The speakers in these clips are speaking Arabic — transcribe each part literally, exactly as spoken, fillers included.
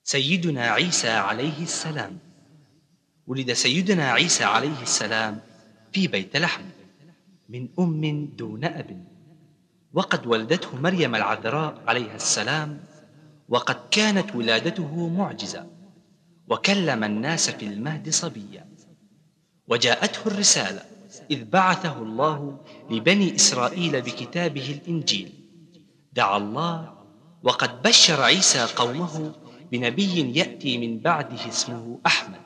سيدنا عيسى عليه السلام. ولد سيدنا عيسى عليه السلام في بيت لحم من أم دون أب، وقد ولدته مريم العذراء عليها السلام، وقد كانت ولادته معجزة، وكلم الناس في المهد صبيا. وجاءته الرسالة إذ بعثه الله لبني إسرائيل بكتابه الإنجيل. دعا الله وقد بشر عيسى قومه بنبي يأتي من بعده اسمه أحمد.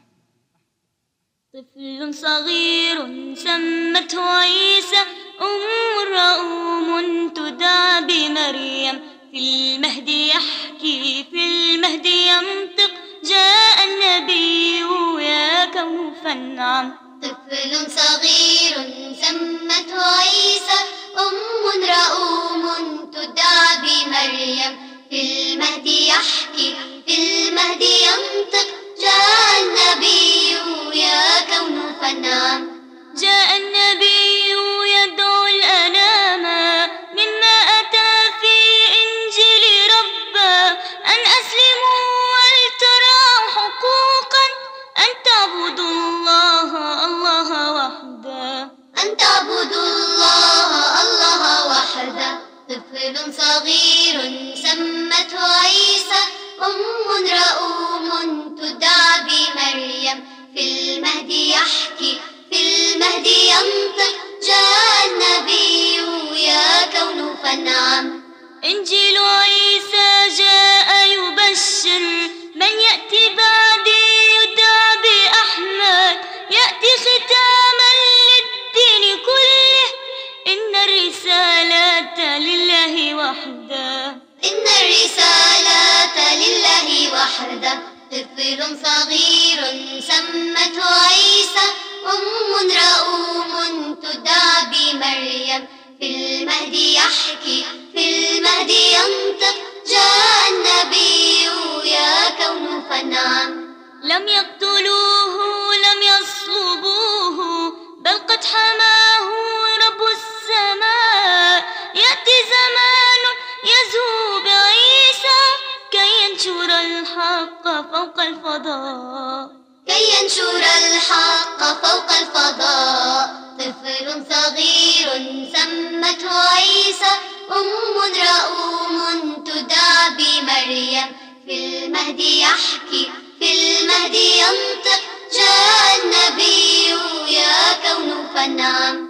طفل صغير سمته عيسى، أم رؤوم تدعى بمريم، في المهد يحكي في المهد ينطق، جاء النبي يا كون فانعم. طفل صغير سمته عيسى، أم رؤوم تدعى بمريم، في المهد يحكي في المهد ينطق، جاء النبي يا كون فانعم. جاء النبي يدعو الأنام، مما أتى في إنجيل ربه، أن أسلموا ولتروا حقوقا، أن تعبدوا الله الله وحده، أن تعبدوا الله الله وحده. طفل صغير سمته عيسى، أم رؤوم تدعى بمريم، في المهد يحكي في المهد ينطق، جاء النبي يا كون فانعم. إنجيل عيسى جاء يبشر من يأتي بعدي يدعى بأحمد، يأتي ختاما للدين كله، إن الرسالة لله وحده، إن الرسالة لله وحده. طفل صغير سمته عيسى، أم رؤوم تدعى بمريم، في المهد يحكي في المهد ينطق، جاء النبي يا كون فانعم. لم يقتلوه لم يصلبوه، بل قد حماه رب السماء. يأتي زمان يزهو بعيسى، كي ينشر الحق فوق الفضاء، كي ينشر الحق فوق الفضاء. طفل صغير سمته عيسى، أم رؤوم تدعى بمريم، في المهد يحكي في المهد ينطق، جاء النبي يا كون فانعم.